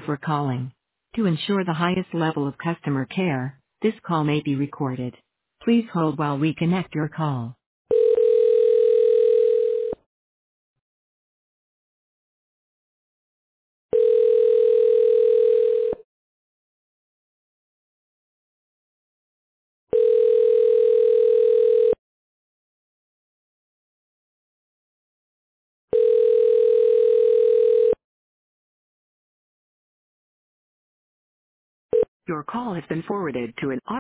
for calling. To ensure the highest level of customer care, this call may be recorded. Please hold while we connect your call. Your call has been forwarded to an